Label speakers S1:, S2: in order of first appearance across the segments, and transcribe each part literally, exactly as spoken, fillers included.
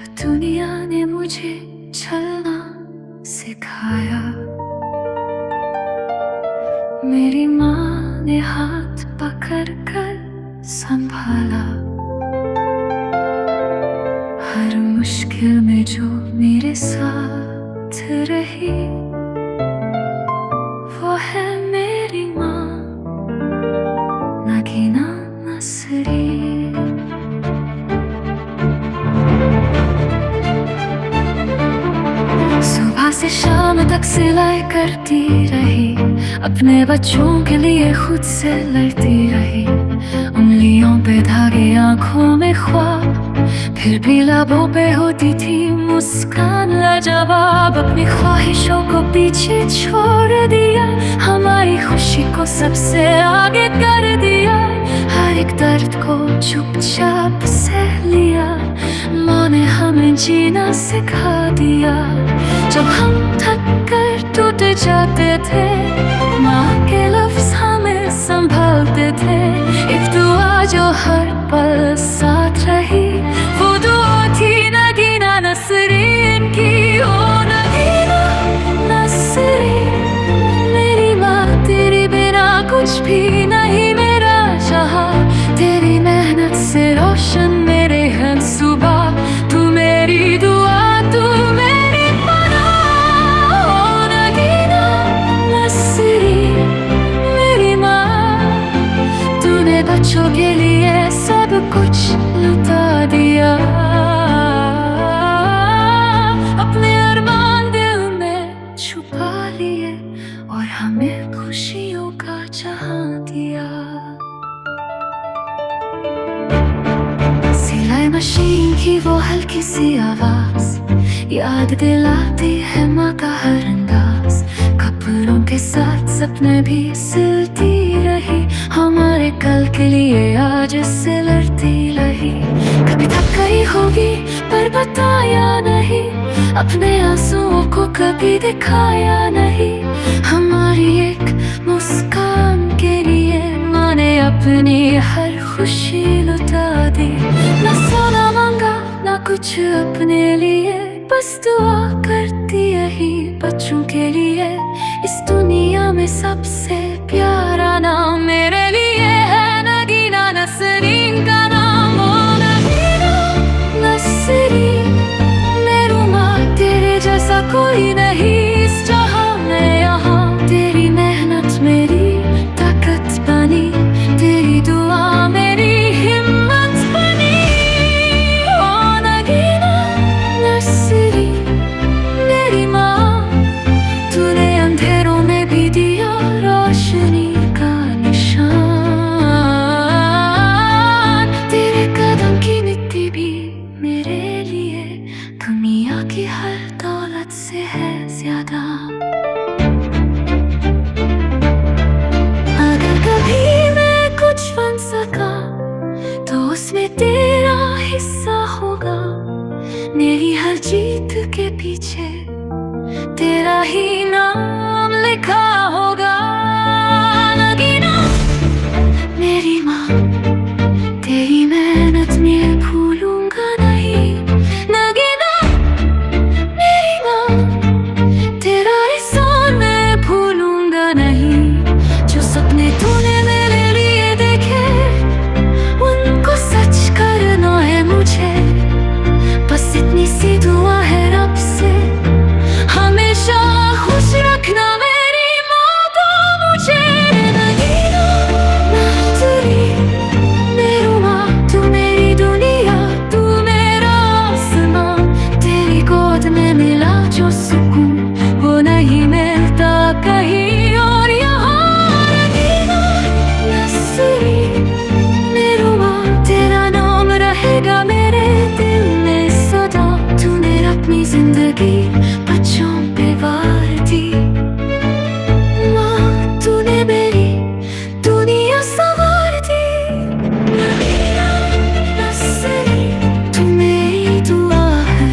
S1: दुनिया ने मुझे चलना सिखाया, मेरी माँ ने हाथ पकड़ कर संभाला। हर मुश्किल में जो मेरे साथ रही, वो है मेरी माँ नगीना नसरी। सुबह से शाम तक सिलाई करती रही, अपने बच्चों के लिए खुद से लड़ती रही। उंगलियों पे धागे, आंखों में ख्वाब, फिर भी लबों पे होती थी मुस्कान लाजवाब। अपनी ख्वाहिशों को पीछे छोड़ दिया, हमारी खुशी को सबसे आगे कर दिया। हर एक दर्द को चुपचाप सह लिया, माँ ने हमें जीना सिखा दिया। जब हम थक कर टूट जाते थे, माँ के लफ्ज़ हमें संभालते थे। एक दुआ जो हर पल साथ रही, वो दुआ थी नगीना नसरीन की। ओ नगीना नसरी मेरी माँ, तेरे बिना कुछ भी नहीं मेरा जहाँ। तेरी मेहनत से रोशन मेरे हर सुबह, तू मेरी दुआ, तू मेरी पनाह। ओ नगीना नसरी मेरी माँ, तूने बच्चों के लिए सब कुछ लुटा दिया। अपने अरमान दिल में छुपा लिए और हमें खुशियों का जहां दिया। सिलाई मशीन की वो हल्की सी आवाज याद दिलाती है माँ का हर अंदाज। कपड़ों के साथ सपने भी सिलती रही, हमारे कल के लिए आज से लड़ती रही। कभी थक गई होगी पर बताया नहीं, अपने आंसुओं को कभी दिखाया नहीं। हमारी एक मुस्कान के लिए माँ ने अपनी हर खुशी लुटा दी। ना सोना मांगा ना कुछ अपने लिए, बस दुआ करती यही बच्चों के लिए। इस दुनिया में सबसे प्यारा नाम मेरे लिए है नगीना नसरीन का नाम। ओ नगीना नसरी मेरी माँ, तेरे जैसा कोई नहीं इस जहां में। यहाँ तेरी मेहनत मेरी ताकत बनी, तेरी दुआ मेरी हिम्मत बनी। ओ नगीना नसरी मेरी माँ, तूने अंधेरों में भी दिया रोशनी का निशान। तेरे कदम की मिट्टी भी मेरे लिए दुनिया की हर दौलत से है ज्यादा। अगर कभी मैं कुछ बन सका तो उसमें तेरा हिस्सा होगा। मेरी हर जीत के पीछे तेरा ही नाम लिखा होगा। नगीना मेरी माँ, तेरी मेहनत मैं भूलूंगा नहीं। नगीना मेरी माँ, तेरा एहसान मैं भूलूंगा नहीं। जो सपने तूने मेरे लिए देखे, उनको सच करना है मुझे। बस इतनी सी दुआ है रब से, हमेशा खुश रखना मेरी माँ को मुझे। नगीना नसरी मेरी माँ, तू मेरी दुनिया, तू मेरा आसमान। तेरी गोद में मिला जो सुकून, वो नहीं मिलता कहीं और यहाँ। नगीना नसरी मेरी माँ, तेरा नाम रहेगा मेरे दिल में सदा। तूने अपनी जिंदगी बच्चों पे वार दी, माँ तूने मेरी दुनिया संवार दी। नगीना नसरी तू मेरी दुआ है।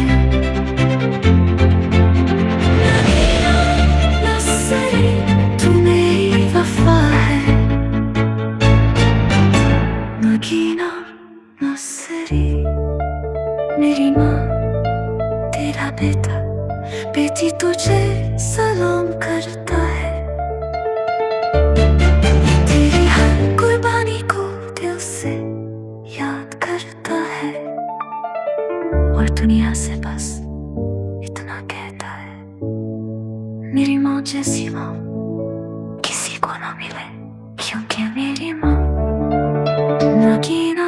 S1: नगीना नसरी तू मेरी वफा है। नगीना नसरी मेरी माँ। बेटा बेटी तुझे सलाम करता है। तेरी हर कुर्बानी को दिल से याद करता है और दुनिया से बस इतना कहता है, मेरी माँ जैसी माँ किसी को ना मिले, क्योंकि मेरी माँ नगीना